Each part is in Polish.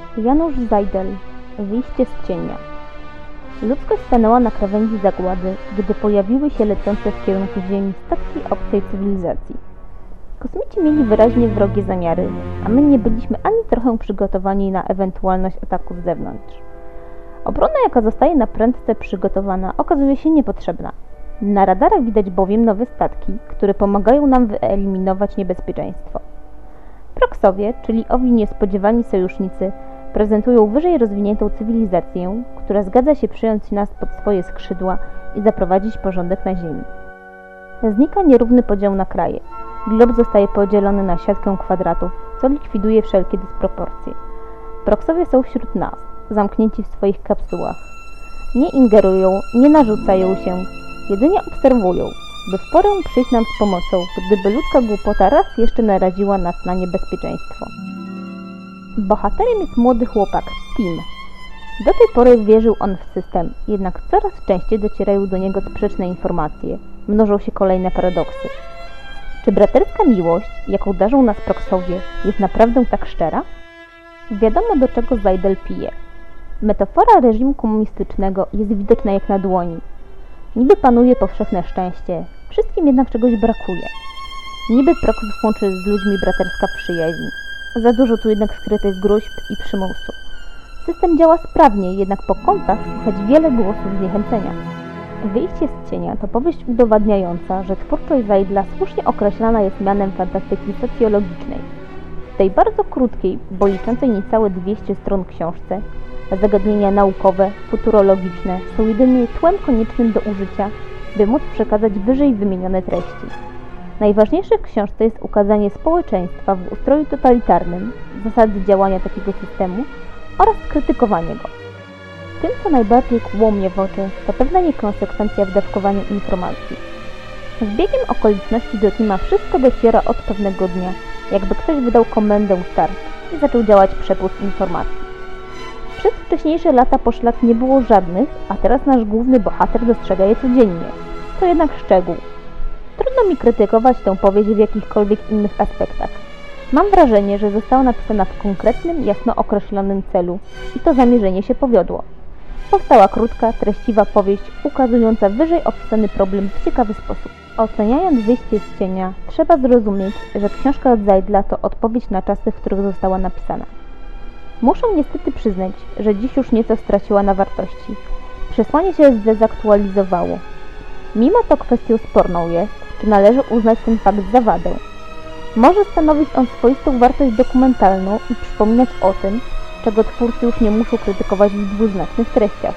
Janusz Zajdel. Wyjście z cienia. Ludzkość stanęła na krawędzi zagłady, gdy pojawiły się lecące w kierunku Ziemi statki obcej cywilizacji. Kosmici mieli wyraźnie wrogie zamiary, a my nie byliśmy ani trochę przygotowani na ewentualność ataku z zewnątrz. Obrona, jaka zostaje na prędce przygotowana, okazuje się niepotrzebna. Na radarach widać bowiem nowe statki, które pomagają nam wyeliminować niebezpieczeństwo. Proksowie, czyli owi niespodziewani sojusznicy, prezentują wyżej rozwiniętą cywilizację, która zgadza się przyjąć nas pod swoje skrzydła i zaprowadzić porządek na Ziemi. Znika nierówny podział na kraje. Glob zostaje podzielony na siatkę kwadratów, co likwiduje wszelkie dysproporcje. Proksowie są wśród nas, zamknięci w swoich kapsułach. Nie ingerują, nie narzucają się, jedynie obserwują, by w porę przyjść nam z pomocą, gdyby ludzka głupota raz jeszcze naraziła nas na niebezpieczeństwo. Bohaterem jest młody chłopak, Tim. Do tej pory wierzył on w system, jednak coraz częściej docierają do niego sprzeczne informacje, mnożą się kolejne paradoksy. Czy braterska miłość, jaką darzą nas proksowie, jest naprawdę tak szczera? Wiadomo, do czego Zajdel pije. Metafora reżimu komunistycznego jest widoczna jak na dłoni. Niby panuje powszechne szczęście, wszystkim jednak czegoś brakuje. Niby proksów łączy z ludźmi braterska przyjaźń. Za dużo tu jednak skrytych gruźb i przymusu. System działa sprawnie, jednak po kątach słychać wiele głosów zniechęcenia. Wyjście z cienia to powieść udowadniająca, że twórczość Zajdla słusznie określana jest mianem fantastyki socjologicznej. W tej bardzo krótkiej, bo liczącej niecałe 200 stron książce, zagadnienia naukowe, futurologiczne są jedynie tłem koniecznym do użycia, by móc przekazać wyżej wymienione treści. Najważniejsze w książce jest ukazanie społeczeństwa w ustroju totalitarnym, zasady działania takiego systemu oraz krytykowanie go. Tym, co najbardziej kłuło mnie w oczy, to pewna niekonsekwencja w dawkowaniu informacji. Z biegiem okoliczności do Tima wszystko dociera od pewnego dnia, jakby ktoś wydał komendę start i zaczął działać przepływ informacji. Przez wcześniejsze lata poszlak nie było żadnych, a teraz nasz główny bohater dostrzega je codziennie. To jednak szczegół. Trudno mi krytykować tę powieść w jakichkolwiek innych aspektach. Mam wrażenie, że została napisana w konkretnym, jasno określonym celu i to zamierzenie się powiodło. Powstała krótka, treściwa powieść ukazująca wyżej opisany problem w ciekawy sposób. Oceniając Wyjście z cienia, trzeba zrozumieć, że książka od Zajdla to odpowiedź na czasy, w których została napisana. Muszę niestety przyznać, że dziś już nieco straciła na wartości. Przesłanie się zdezaktualizowało. Mimo to kwestią sporną jest, czy należy uznać ten fakt za wadę. Może stanowić on swoistą wartość dokumentalną i przypominać o tym, czego twórcy już nie muszą krytykować w dwuznacznych treściach.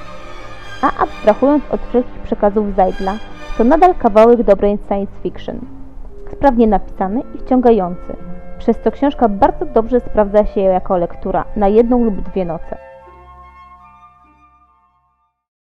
A abstrahując od wszelkich przekazów Zajdla, to nadal kawałek dobrej science fiction. Sprawnie napisany i wciągający, przez co książka bardzo dobrze sprawdza się jako lektura na jedną lub dwie noce.